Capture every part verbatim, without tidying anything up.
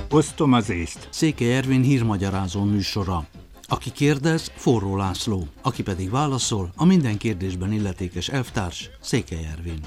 Osztom az észt. Székely Ervin hírmagyarázó műsora. Aki kérdez, Forró László, aki pedig válaszol, a minden kérdésben illetékes elvtárs, Székely Ervin.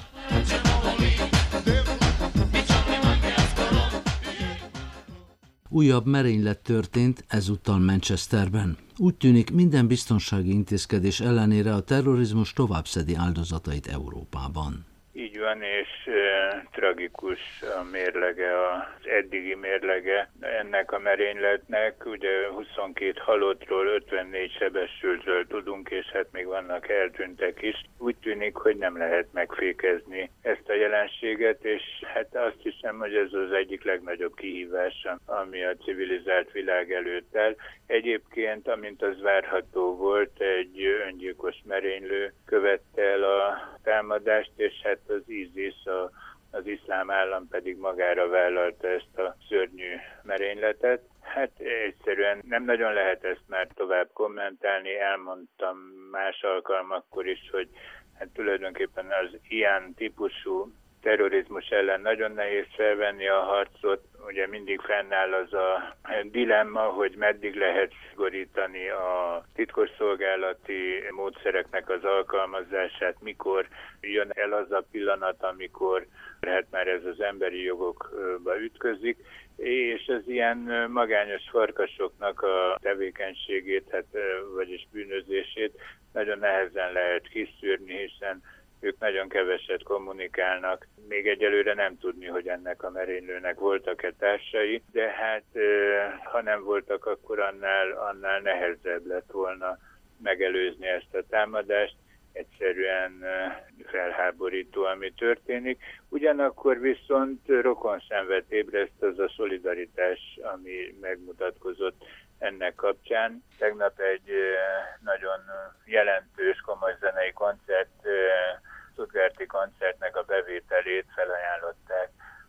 Újabb merénylet történt, ezúttal Manchesterben. Úgy tűnik, minden biztonsági intézkedés ellenére a terrorizmus tovább szedi áldozatait Európában. Így van, és e, tragikus a mérlege, az eddigi mérlege ennek a merényletnek. Ugye huszonkét halottról, ötvennégy sebesültről tudunk, és hát még vannak eltűntek is. Úgy tűnik, hogy nem lehet megfékezni ezt a jelenséget, és hát azt hiszem, hogy ez az egyik legnagyobb kihívás, ami a civilizált világ előtt áll. Egyébként, amint az várható volt, egy öngyilkos merénylő követte el a támadást, és hát az ISIS, a, az iszlám állam pedig magára vállalta ezt a szörnyű merényletet. Hát egyszerűen nem nagyon lehet ezt már tovább kommentálni, elmondtam más alkalmakkor is, hogy hát tulajdonképpen az ilyen típusú terrorizmus ellen nagyon nehéz felvenni a harcot. Ugye mindig fennáll az a dilemma, hogy meddig lehet szigorítani a titkosszolgálati módszereknek az alkalmazását, mikor jön el az a pillanat, amikor hát már ez az emberi jogokba ütközik, és az ilyen magányos farkasoknak a tevékenységét, hát, vagyis bűnözését nagyon nehezen lehet kiszűrni, hiszen ők nagyon keveset kommunikálnak. Még egyelőre nem tudni, hogy ennek a merénylőnek voltak-e társai, de hát ha nem voltak, akkor annál, annál nehezebb lett volna megelőzni ezt a támadást. Egyszerűen felháborító, ami történik. Ugyanakkor viszont rokonszenvet ébreszt az a szolidaritás, ami megmutatkozott ennek kapcsán. Tegnap egy nagyon jelentős, komoly zenei koncert, Stuttgarti koncertnek a bevételét felajánlották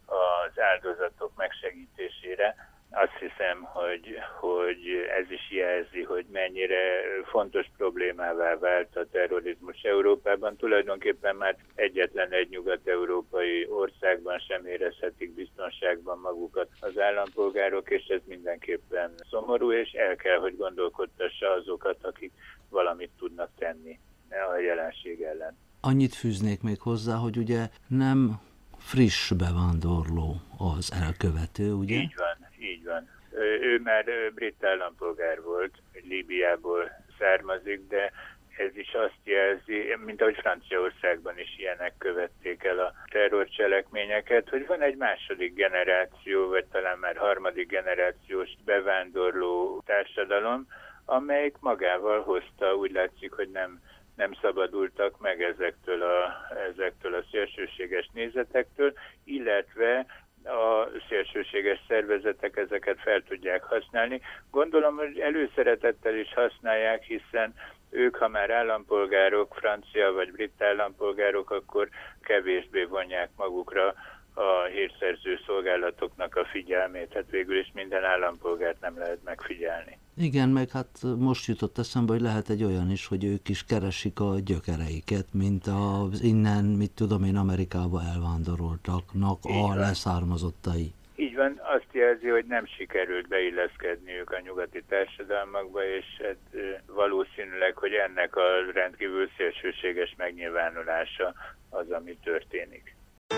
az áldozatok megsegítésére. Azt hiszem, hogy, hogy ez is jelzi, hogy mennyire fontos problémává vált a terrorizmus Európában. Tulajdonképpen már egyetlen egy nyugat-európai országban sem érezhetik biztonságban magukat az állampolgárok, és ez mindenképpen szomorú, és el kell, hogy gondolkodtassa azokat, akik valamit tudnak tenni a jelenség ellen. Annyit fűznék még hozzá, hogy ugye nem friss bevándorló az elkövető, ugye? Így van, így van. Ő már brit állampolgár volt, Líbiából származik, de ez is azt jelzi, mint ahogy Franciaországban is ilyenek követték el a terrorcselekményeket, hogy van egy második generáció, vagy talán már harmadik generációs bevándorló társadalom, amelyik magával hozta, úgy látszik, hogy nem nem szabadultak meg ezektől a, ezektől a szélsőséges nézetektől, illetve a szélsőséges szervezetek ezeket fel tudják használni. Gondolom, hogy előszeretettel is használják, hiszen ők, ha már állampolgárok, francia vagy brit állampolgárok, akkor kevésbé vonják magukra a hírszerző szolgálatoknak a figyelmét. Hát végül is minden állampolgárt nem lehet megfigyelni. Igen, meg hát most jutott eszembe, hogy lehet egy olyan is, hogy ők is keresik a gyökereiket, mint az innen, mit tudom én, Amerikába elvándoroltaknak a leszármazottai. Így van, azt jelzi, hogy nem sikerült beilleszkedniük a nyugati társadalmakba, és hát valószínűleg, hogy ennek a rendkívül szélsőséges megnyilvánulása az, ami történik.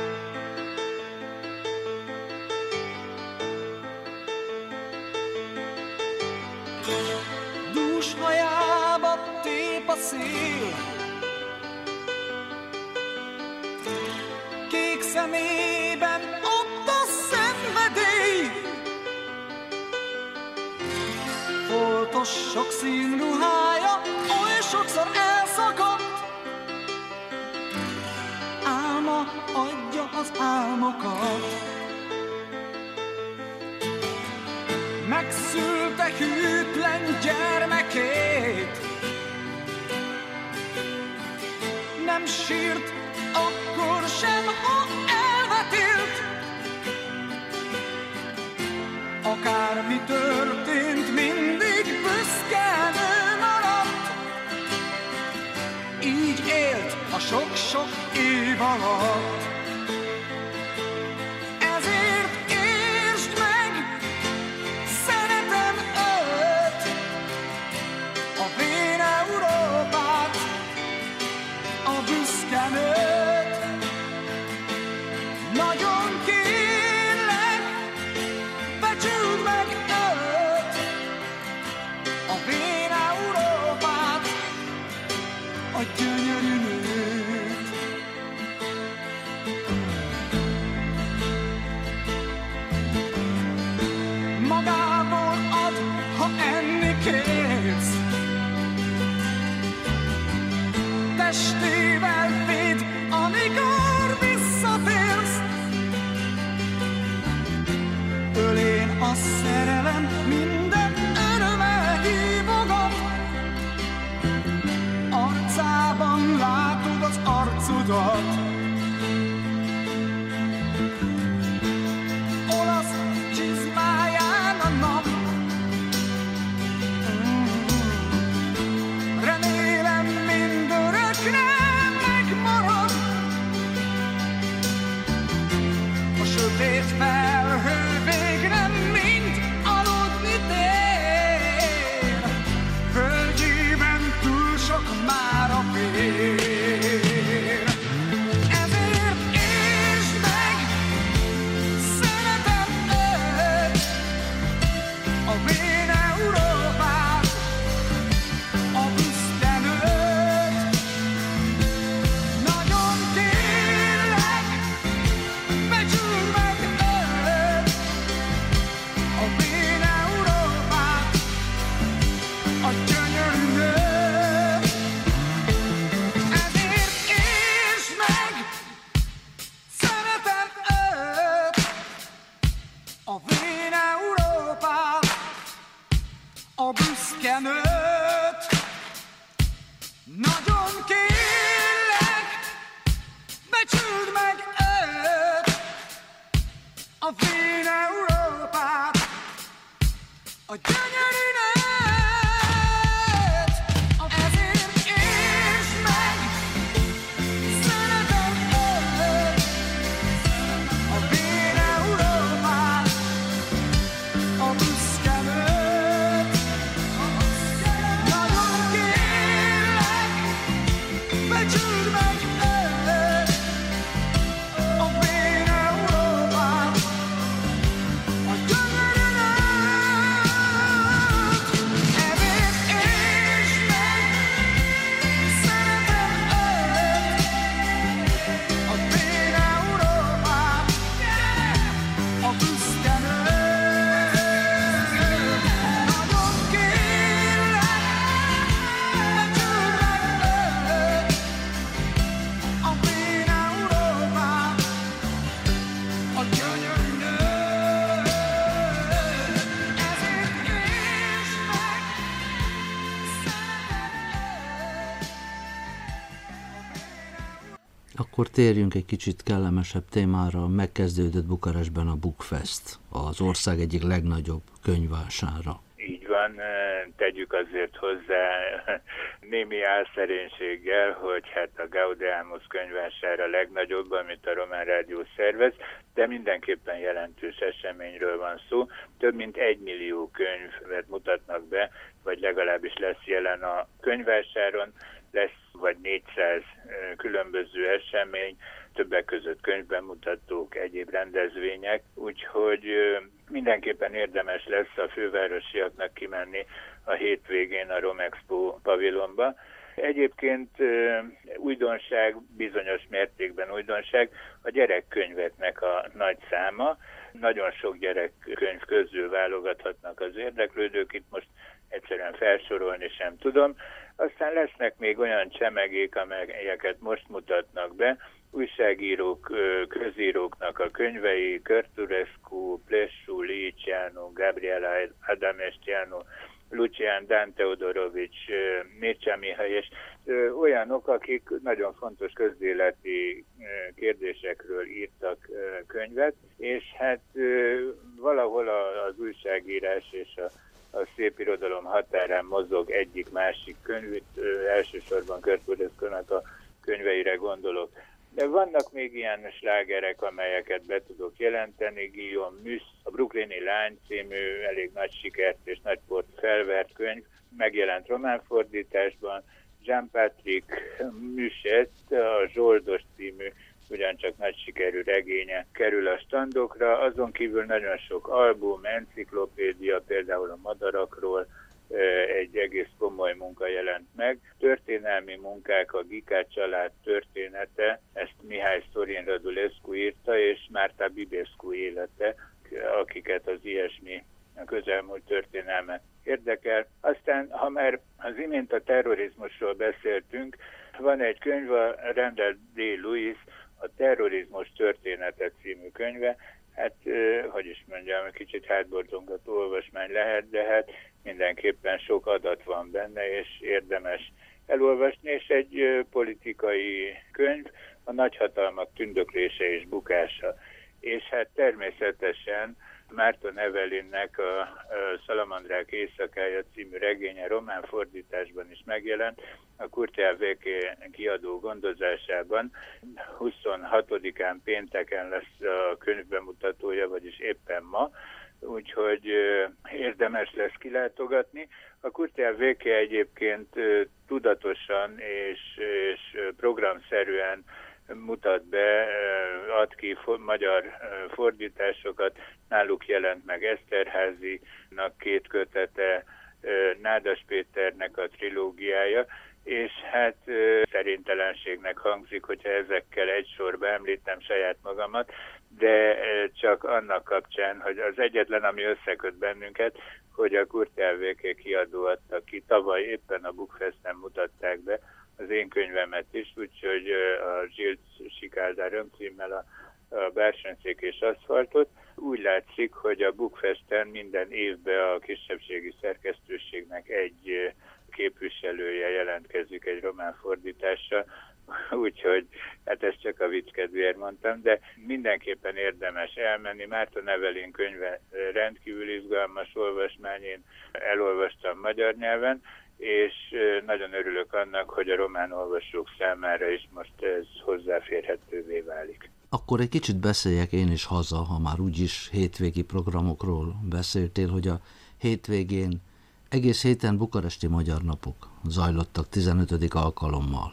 Dús hajába tép a szél, kék szemében ott a szenvedély, foltos sok színruhája oly sokszor elszakadt, álma adja az álmokat. Megszülte hűtlen gyermekét, nem sírt akkor sem, ha elvetélt. Akármi történt, mindig büszke nő maradt. Így élt a sok-sok év alatt. Ezért értsd meg, kérsz. Testével véd, amikor visszatérsz. Ölén a szerelem minden örömmel hívogat. Arcában látod az arcodat. Olasz csizmáján a nap. Remélem mindörökre megmarad. A sötét felhő végre mind aludni tér. Földjében túl sok már a fér. Ezért értsd meg, szeretem őt, a vén Európát, a büszke nőt. Nagyon kérlek, becsüld meg őt, a vén Európát, a gyönyörű nőt. Ezért értsd meg, szeretem őt, a vén Európát, a büszke nőt. Nagyon kérlek, becsüld meg őt, a vén Európát, a gyönyörű nőt. Ezért értsd meg, szeretem őt, a vén Európát, a büszke nőt. Nagyon kérlek, becsüld meg őt, a vén Európát, a gyönyörű nőt. Ezért értsd meg, szeretem őt, a vén Európát, a büszke nőt. Nagyon kérlek, becsüld meg őt, a vén Európát, a gyönyörű nőt. Ezért értsd meg, Akkor térjünk egy kicsit kellemesebb témára. Megkezdődött Bukarestben a Bookfest, az ország egyik legnagyobb könyvvására. Így van, tegyük azért hozzá némi álszerénységgel, hogy hát a Gaudeamus könyvvásár a legnagyobb, amit a Román Rádió szervez, de mindenképpen jelentős eseményről van szó. Több mint egy millió könyvet mutatnak be, vagy legalábbis lesz jelen a könyvvásáron, lesz vagy négyszáz különböző esemény, többek között könyvbemutatók, egyéb rendezvények, úgyhogy mindenképpen érdemes lesz a fővárosiaknak kimenni a hétvégén a Romexpo pavilonba. Egyébként újdonság, bizonyos mértékben újdonság, a gyerekkönyveknek a nagy száma. Nagyon sok gyerekkönyv közül válogathatnak az érdeklődők, itt most egyszerűen felsorolni sem tudom. Aztán lesznek még olyan csemegék, amelyeket most mutatnak be, újságírók, közíróknak a könyvei, Körturescu, Plessu, Liceanu, Gabriela Adamestianu, Lucian Dan Teodorovics, Mircea Mihai, és olyanok, akik nagyon fontos közéleti kérdésekről írtak könyvet, és hát valahol az újságírás és a a szép irodalom határán mozog egyik-másik könyv, elsősorban Körturescu-nak a könyveire gondolok. De vannak még ilyen slágerek, amelyeket be tudok jelenteni. Guillaume Musz, a Brooklyni Lány című elég nagy sikert és nagy port felvert könyv, megjelent román fordításban. Jean-Patrick Muset, a Zsoldos című ugyancsak nagy sikerű regénye kerül a standokra, azon kívül nagyon sok album, enciklopédia, például a madarakról, egy egész komoly munka jelent meg. Történelmi munkák, a Gicá család története, ezt Mihály Sorin Radulescu írta, és Márta Bibescu élete, akiket az ilyesmi a közelmúlt történelme érdekel. Aztán, ha már az imént a terrorizmusról beszéltünk, van egy könyv, a Randall D. Lewis, a Terrorizmus története című könyve. Hát, hogy is mondjam, kicsit hátborzongató olvasmány lehet, de hát mindenképpen sok adat van benne, és érdemes elolvasni, és egy politikai könyv, a nagyhatalmak tündöklése és bukása. És hát természetesen Márton Evelinnek a, a Szalamandrák éjszakája című regénye román fordításban is megjelent, a Kurtjál vé ké kiadó gondozásában. huszonhatodikán pénteken lesz a könyvbemutatója, vagyis éppen ma, úgyhogy érdemes lesz kilátogatni. A Kurtjál vé ké egyébként tudatosan és, és programszerűen mutat be, ad ki magyar fordításokat. Náluk jelent meg Eszterházynak két kötete, Nádas Péternek a trilógiája, és hát szerintelenségnek hangzik, hogyha ezekkel egy sorba említem saját magamat, de csak annak kapcsán, hogy az egyetlen, ami összeköt bennünket, hogy a Kurtjál vé ké kiadó adta ki. Tavaly éppen a Bookfesten mutatták be az én könyvemet is, úgyhogy a Zsilt Sikáldár öncímmel a, a Bársonyszék és aszfaltot. Úgy látszik, hogy a Bookfesten minden évben a kisebbségi szerkesztőségnek egy képviselője jelentkezik egy román fordítással, úgyhogy hát ezt csak a vicc kedvéért mondtam, de mindenképpen érdemes elmenni. Márton Evelin könyve rendkívül izgalmas olvasmány, én elolvastam magyar nyelven, és nagyon örülök annak, hogy a román olvasók számára is most ez hozzáférhetővé válik. Akkor egy kicsit beszéljek én is haza, ha már úgyis hétvégi programokról beszéltél, hogy a hétvégén egész héten bukaresti magyar napok zajlottak tizenötödik alkalommal.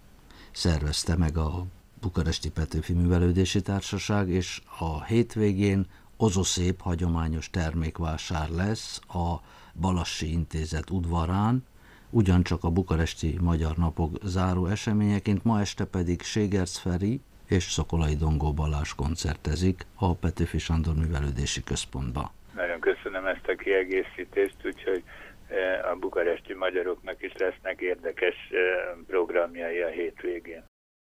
Szervezte meg a Bukaresti Petőfi Művelődési Társaság, és a hétvégén ozoszép hagyományos termékvásár lesz a Balassi Intézet udvarán, ugyancsak a bukaresti magyar napok záró eseményeként, ma este pedig Ségerc Feri és Szokolai Dongó Balázs koncertezik a Petőfi Sándor Művelődési Központba. Nagyon köszönöm ezt a kiegészítést, úgyhogy a bukaresti magyaroknak is lesznek érdekes programjai a hétvégén.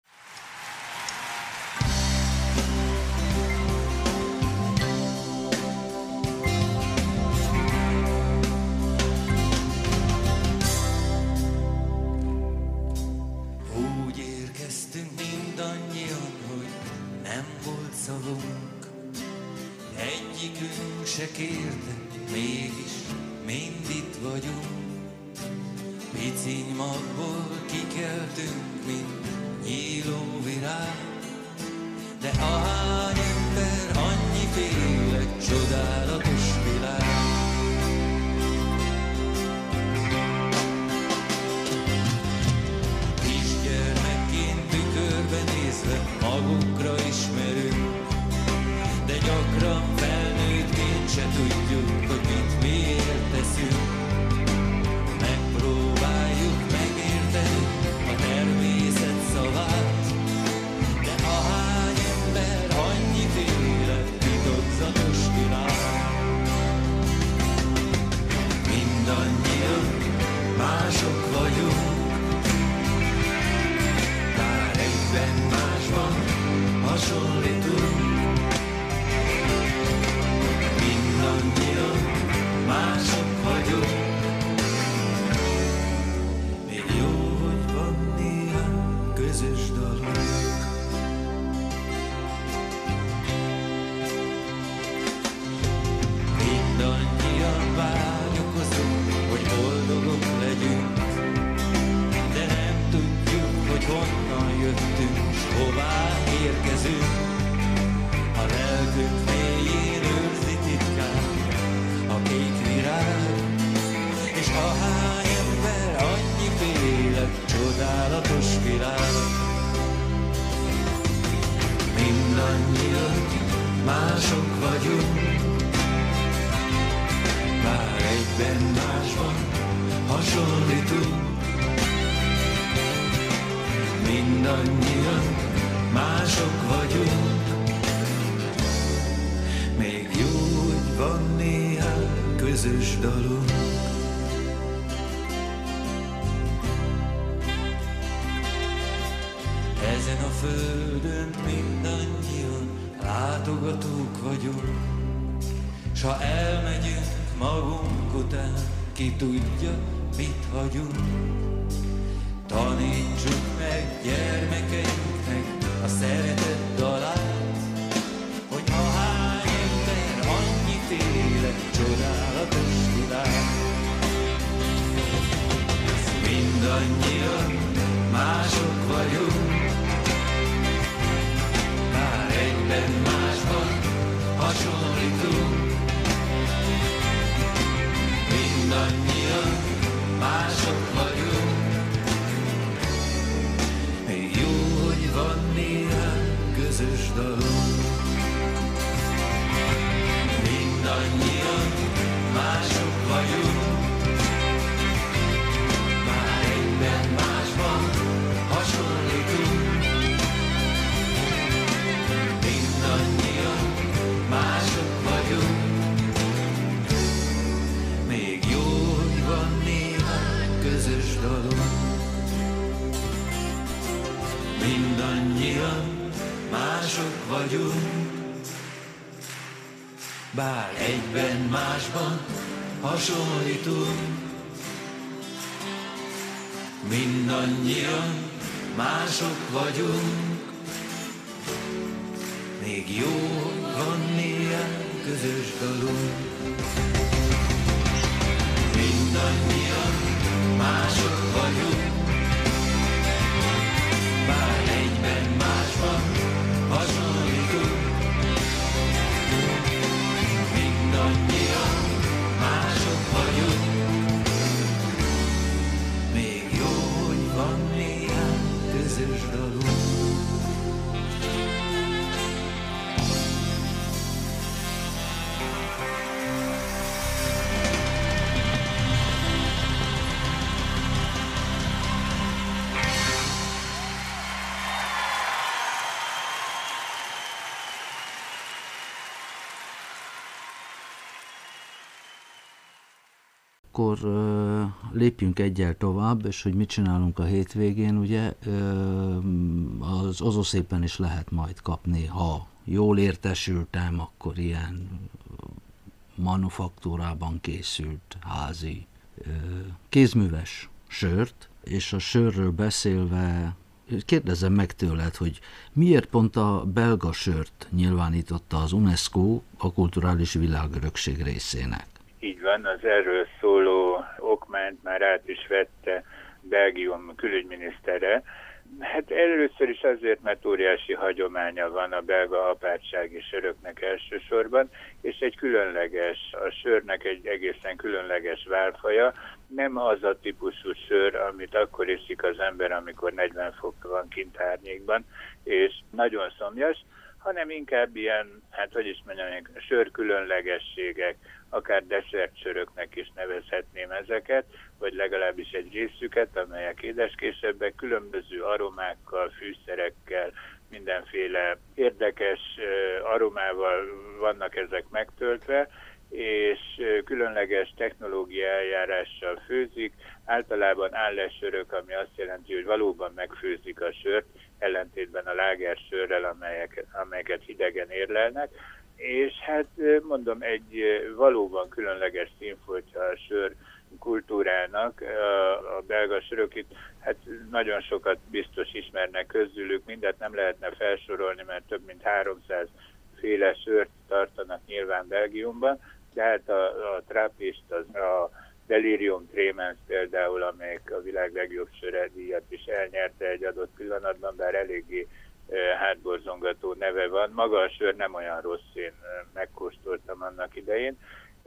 Úgy érkeztünk mindannyian, hogy nem volt szavunk, egyikünk se kérte, mégis mind itt vagyunk. Piciny magból kikeltünk, mint nyíló virág, de ahány ember, annyiféle csodálatos világ. Kisgyermekként tükörbe nézve magunkra ismerünk, de gyakran felnőttként se tudjuk, hogy mit miért teszünk. Megpróbáljuk megérteni a természet szavát, de ahány ember, annyiféle titokzatos világ. Mindannyian mások vagyunk, bár egyben másban hasonlítunk. Mindannyian mások vagyunk, még jó, hogy van néhány közös dalunk. Mindannyian vágyakozunk, hogy boldogok legyünk, de nem tudjuk, hogy honnan jöttünk, s hová érkezünk. A lelkünk mélyén őrzi titkán a kék virág, és ahány ember, annyiféle csodálatos világ. Mindannyian mások vagyunk, bár egyben másban hasonlítunk. Mindannyian mások vagyunk, még jó, hogy van néhány közös dalunk. földön mindannyian látogatók vagyunk, s ha elmegyünk magunk után, ki tudja, mit hagyunk. Tanítsuk meg gyermekeinknek a szeretet dalát, hogy ahány ember annyit élet, csodálatos világ. Mindannyian mások vagyunk, bár egyben másban hasonlítunk. Mindannyian mások vagyunk, még jó, hogy van néhány közös dalunk. Mindannyian mások vagyunk, bár egyben másban hasonlítunk. Mindannyian mások vagyunk, még jó, hogy van néhány közös dalunk. Mindannyian mások vagyunk, bár egyben másban hasonlítunk. Mindannyian mások vagyunk, még jó, hogy van néhány közös dalunk. Mindannyian mások vagyunk, bár egyben másban hasonlítunk. Mindannyian mások vagyunk, még jó, hogy van néhány közös dalunk. Akkor ö, lépjünk egyel tovább, és hogy mit csinálunk a hétvégén, ugye ö, az Ozoszépen is lehet majd kapni, ha jól értesültem, akkor ilyen manufaktúrában készült házi ö, kézműves sört, és a sörről beszélve kérdezem meg tőled, hogy miért pont a belga sört nyilvánította az UNESCO a kulturális világörökség részének? Így van, az erről szóló okmányt már át is vette Belgium külügyminisztere. Hát először is azért, mert óriási hagyománya van a belga apátsági söröknek elsősorban, és egy különleges, a sörnek egy egészen különleges válfaja. Nem az a típusú sör, amit akkor iszik az ember, amikor negyven fok van kint árnyékban, és nagyon szomjas, hanem inkább ilyen, hát hogy is mondjam, sörkülönlegességek, akár desszertsöröknek is nevezhetném ezeket, vagy legalábbis egy részüket, amelyek édeskésebbek, különböző aromákkal, fűszerekkel, mindenféle érdekes aromával vannak ezek megtöltve, és különleges technológiai eljárással főzik, általában állessörök, ami azt jelenti, hogy valóban megfőzik a sört, ellentétben a lágersörrel, amelyek, amelyeket hidegen érlelnek, és hát mondom, egy valóban különleges színfoltja a sör kultúrának. A, a belga sörök itt hát nagyon sokat biztos ismernek közülük, mindet nem lehetne felsorolni, mert több mint háromszáz féle sört tartanak nyilván Belgiumban, de hát a, a Trappist, az a Delirium Tremens például, amelyik a világ legjobb söre díjat is elnyerte egy adott pillanatban, bár eléggé hátborzongató neve van. Maga a sör nem olyan rossz, én megkóstoltam annak idején.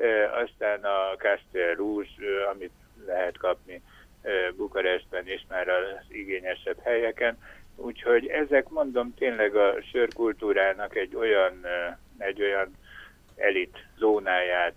Aztán a Castel Rouge, amit lehet kapni Bukarestben is már az igényesebb helyeken. Úgyhogy ezek, mondom, tényleg a sörkultúrának egy olyan, egy olyan elit zónáját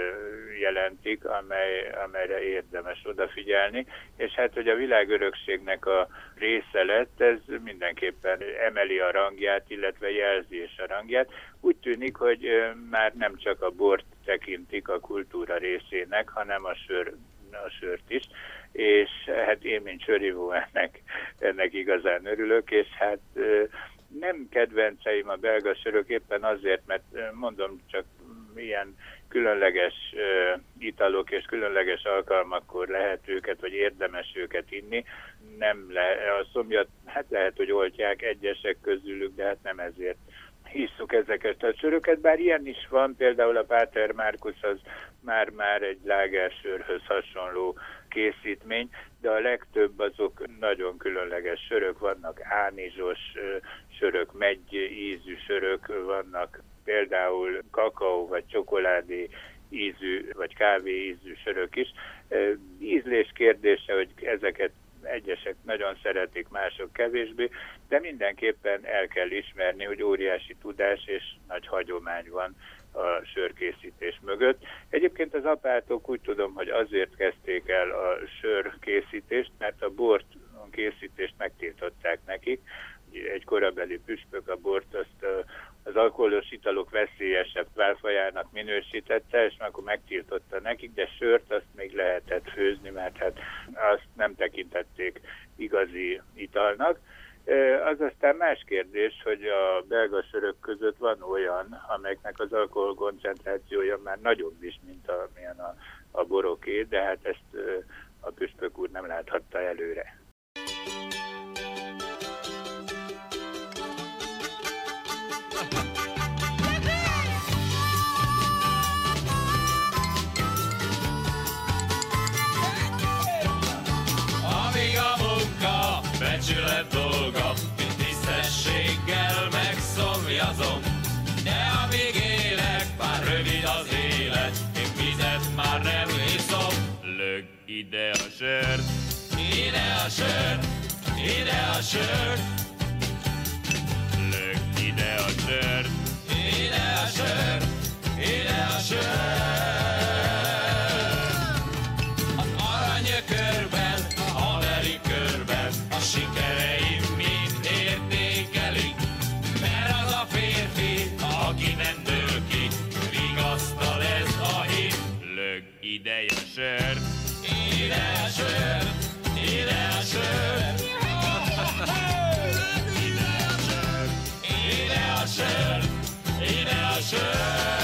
jelentik, amely, amelyre érdemes odafigyelni, és hát, hogy a világörökségnek a része lett, ez mindenképpen emeli a rangját, illetve jelzi is a rangját. Úgy tűnik, hogy már nem csak a bort tekintik a kultúra részének, hanem a sör a sört is, és hát én, mint sörívó, ennek, ennek igazán örülök, és hát nem kedvenceim a belga sörök éppen azért, mert mondom, csak ilyen különleges uh, italok és különleges alkalmakkor lehet őket, vagy érdemes őket inni. Nem le, a szomjat, hát lehet, hogy oltják egyesek közülük, de hát nem ezért hisszuk ezeket a söröket, bár ilyen is van, például a Páter Márkusz az már-már egy lágersörhöz hasonló készítmény, de a legtöbb azok nagyon különleges sörök, vannak ánizsos sörök, meggy ízű sörök, vannak például kakaó vagy csokoládé ízű, vagy kávé ízű sörök is. Ízlés kérdése, hogy ezeket egyesek nagyon szeretik, mások kevésbé, de mindenképpen el kell ismerni, hogy óriási tudás és nagy hagyomány van a sörkészítés mögött. Egyébként az apátok úgy tudom, hogy azért kezdték el a sörkészítést, mert a bort készítést megtiltották nekik. Egy korabeli püspök a bort azt az alkoholos italok veszélyesebb válfajának minősítette, és akkor megtiltotta nekik, de sört azt még lehetett főzni, mert hát azt nem tekintették igazi italnak. Az aztán más kérdés, hogy a belga sörök között van olyan, amelyeknek az alkohol koncentrációja már nagyobb is, mint amilyen a, a boroké, de hát ezt a püspök úr nem láthatta előre. Becsület dolga, mint tisztességgel megszomjazom. De amíg élek, bár rövid az élet, én vizet már nem iszom. Lög ide a sört, ide a sört, ide a sört. Lög ide a sört, ide a sört, ide a sört. Az aranyökörben, a haveri körben, a sikereim mind értékelik, mert az a férfi, aki nem dől ki, vigasztal ez a hit. Lög ide a sört, ide a sört, ide a sört. Ide a sört, ide a sört, ide a sört.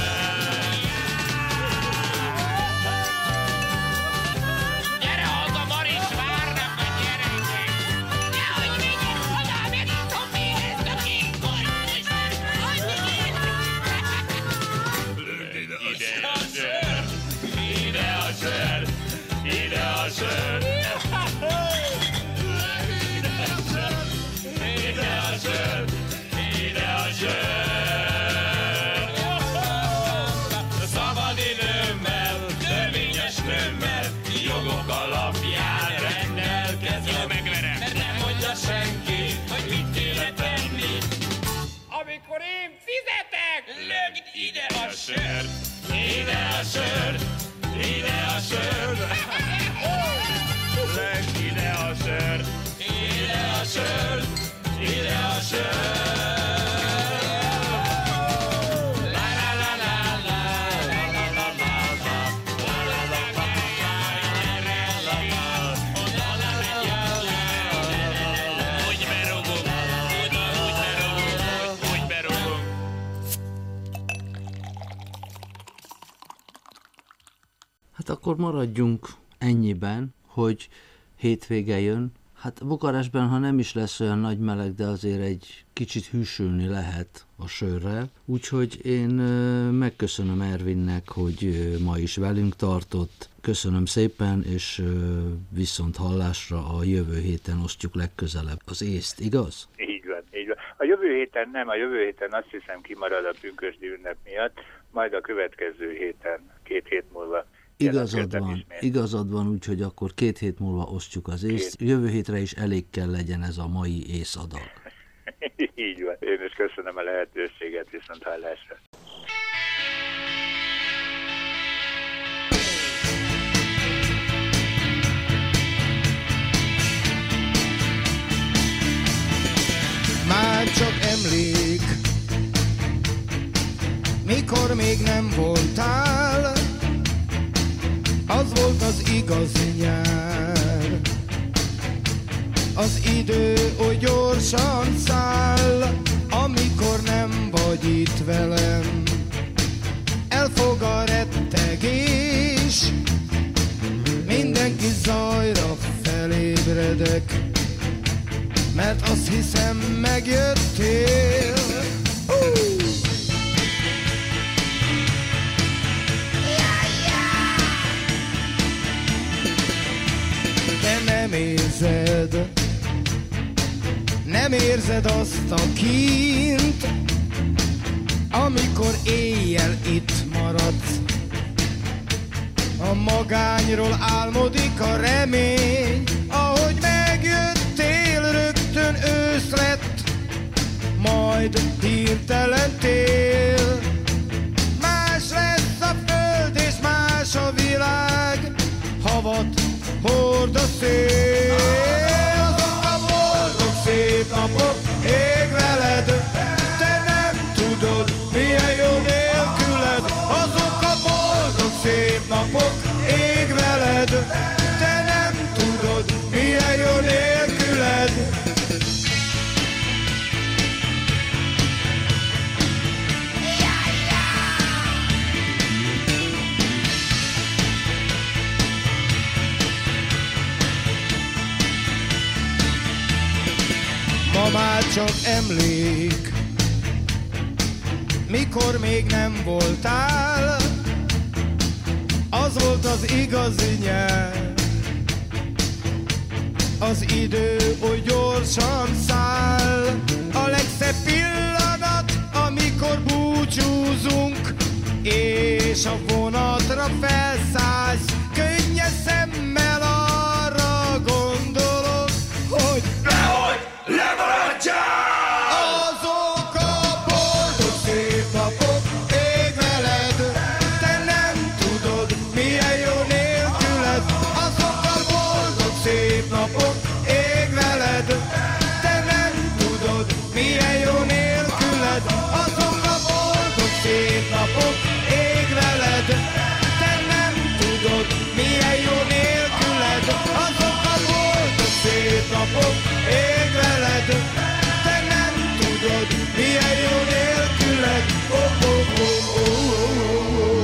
Szabad időmmel, törvényes nőmmel, jogok alapján rendelkezem, mert nem mondja senki, hogy mit kéne tenni. Amikor én fizetek, lögd ide a sört, ide a sört, ide a sört. Lögd ide a sört, ide a sört, ide a sört. Hát akkor maradjunk ennyiben, hogy hétvége jön. Hát Bukarestben, ha nem is lesz olyan nagy meleg, de azért egy kicsit hűsülni lehet a sörrel. Úgyhogy én megköszönöm Ervinnek, hogy ma is velünk tartott. Köszönöm szépen, és viszont hallásra a jövő héten osztjuk legközelebb az észt, igaz? Így van, így van. A jövő héten nem, a jövő héten azt hiszem kimarad a pünkösdi ünnep miatt, majd a következő héten, két hét múlva. Igazad van, igazad van, úgyhogy akkor két hét múlva osztjuk az észt. Jövő hétre is elég kell legyen ez a mai észadag. Így van. Én is köszönöm a lehetőséget, viszont hallásra. Már csak emlék, mikor még nem voltál, az volt az igazi nyár. Az idő oly gyorsan száll, amikor nem vagy itt velem. Elfog a rettegés, mindenki zajra felébredek, mert azt hiszem megjöttél. Uh! De nem érzed, nem érzed azt a kínt, amikor éjjel itt maradsz. A magányról álmodik a remény, ahogy megjöttél, rögtön ősz lett, majd hirtelen tél. Más lesz a föld és más a világ, havat hord a szél. Azok a boldog szép napok ég veled, te nem tudod, milyen jó nélküled. Azok a boldog szép napok ég veled, te nem tudod, milyen jó nélküled. Ma már csak emlék, mikor még nem voltál, az volt az igazi nyár. Az idő oly gyorsan száll, a legszebb pillanat, amikor búcsúzunk, és a vonatra felszállsz. Könnyes szemmel arra gondolok, hogy nehogy lemaradjál! Azok a boldog szép napok ég veled, te nem tudod, milyen jó nélküled. Azok a boldog szép napok ég veled, te nem tudod, milyen jó nélküled. Azok a boldog szép napok ég veled, te nem tudod, milyen jó nélküled. Azok a boldog szép napok ég veled, te nem tudod, milyen jó nélküled. Oh, oh, oh, oh, oh, oh.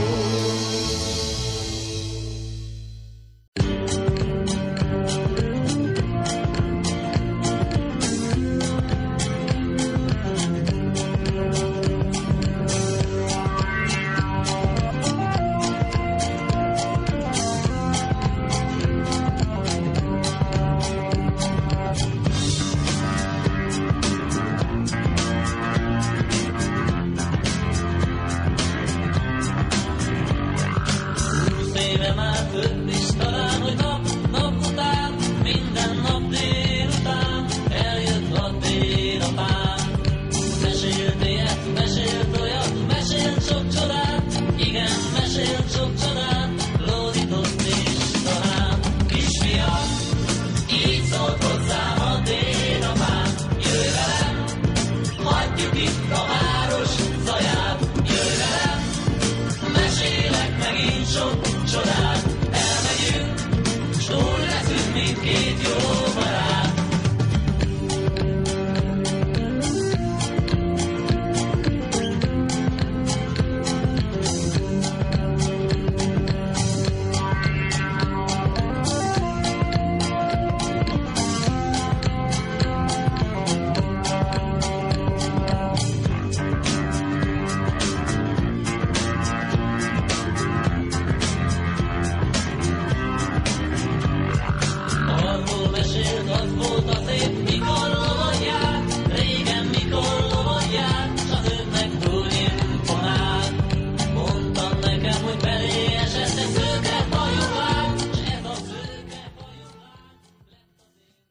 Itt a